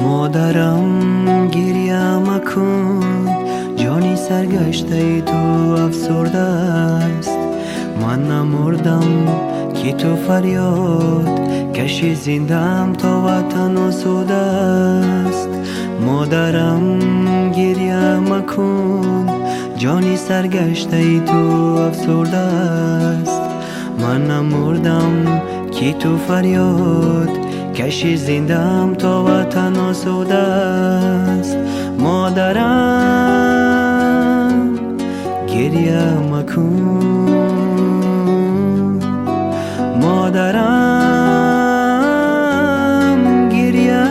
مادرم گریه مکن، جانی سرگشته ای تو افسرده است. من نمردم که تو فریاد کشی، زندم تا وطن آسوده است. مادرم گریه مکن، جانی سرگشته ای تو افسرده است. من نمردم که تو فریاد کشی، زندم تا وطن آسوده است. مادرم گریه مکن، مادرم گریه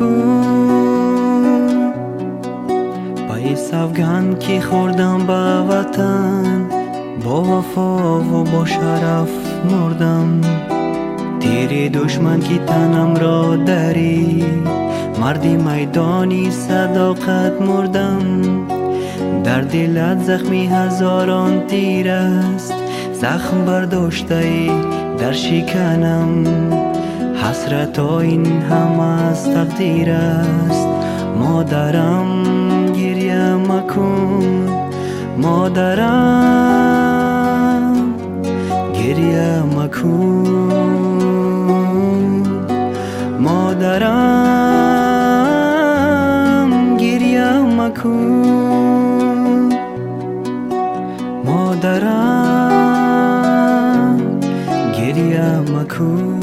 مکن. پای سوگند که خوردم به وطن، با وفا و با شرف مردم. تیری دشمن که تنم را داری، مردی میدانی صداقت مردم. در دلت زخمی هزاران تیر است، زخم برداشته ای در شکنم. حسرت این هم از تقدیر است. مادرم گریه مکن، مادرم گریه مکن، مادرم گریه مکن، مادرم گریه مکن،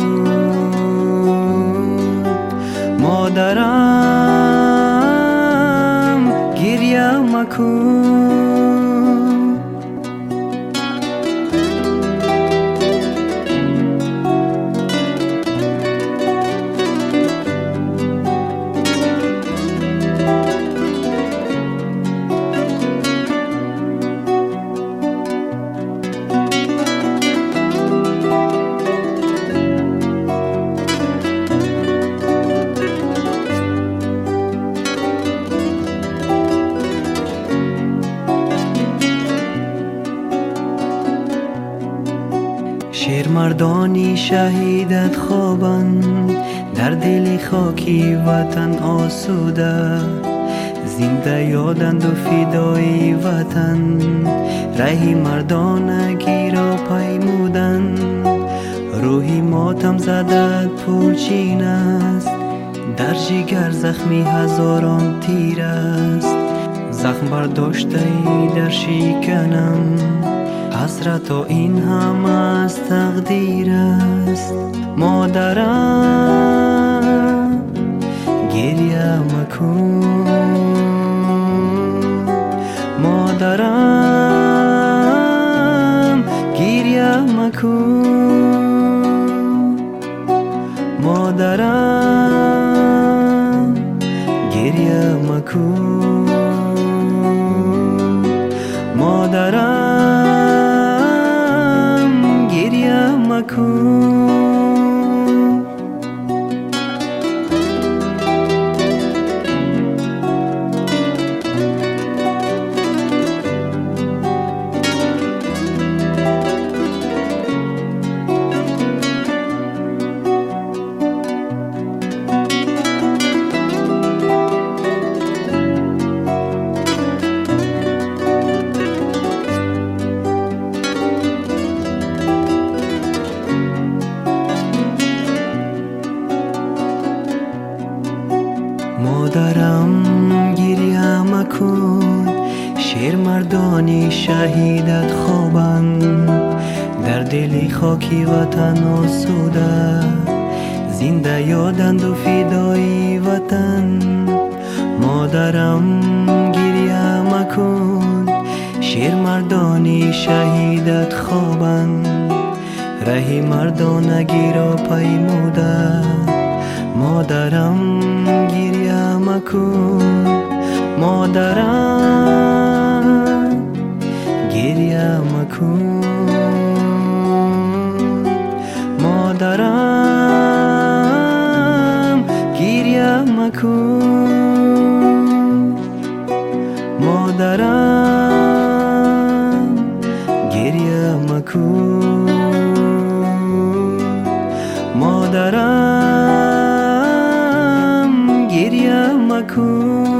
مادرم گریه مکن. شیرمردانی شهیدت خوابند، در دل خاکی وطن آسوده. زنده یادند و فدای وطن، رهی مردانگی را پیمودند. روحی ماتم زدت پرچین است، در جگر زخمی هزاران تیر است. زخم برداشته ای در شکنم، حسرت و این هم از تقدیر است. مادرم گریه مکن، مادرم گریه مکن، مادرم گریه مکن، مادرم گریه مکن. مادرم گریه مکن، شیرمردانی شهیدت خوابند، در دل خاکی وطن آسوده. زنده یادند و فدای وطن. مادرم گریه مکن، شیرمردانی شهیدت خوابند، رهی مردانگی را پیموده. مادرم گریه مکن، مادرم گریه مکن، مادرم گریه مکن، مادرم گریه مکن، مادرم گریه مکن